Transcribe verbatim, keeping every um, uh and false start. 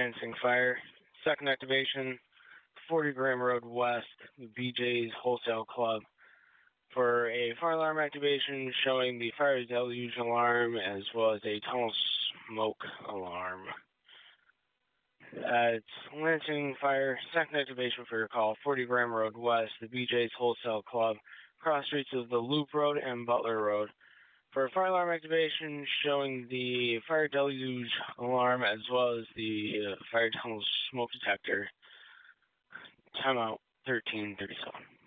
Lansing Fire. Second activation, forty Graham Road West, B J's Wholesale Club. For a fire alarm activation showing the fire deluge alarm as well as a tunnel smoke alarm. Uh, it's Lansing Fire, second activation for your call, forty Graham Road West, the B J's Wholesale Club, cross streets of the Loop Road and Butler Road. For a fire alarm activation showing the fire deluge alarm as well as the uh, fire tunnel smoke detector. Timeout thirteen thirty-seven.